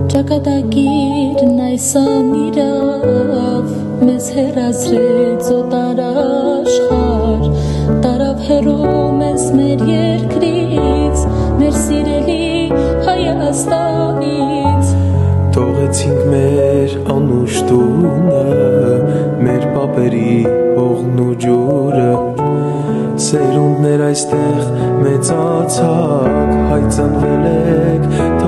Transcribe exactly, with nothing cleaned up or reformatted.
Ճակատագիրն այս ամիրավ մեզ հեռացրեց օտար աշխարհ, տարավ հեռու մեզ մեր երկրից, մեր սիրելի Հայաստանից։ Թողեցինք մեր անուշ տունը, մեր պապերի հողն ու ջուրը, սերունդներ այստեղ մեծացաք, հայ ծնվել եք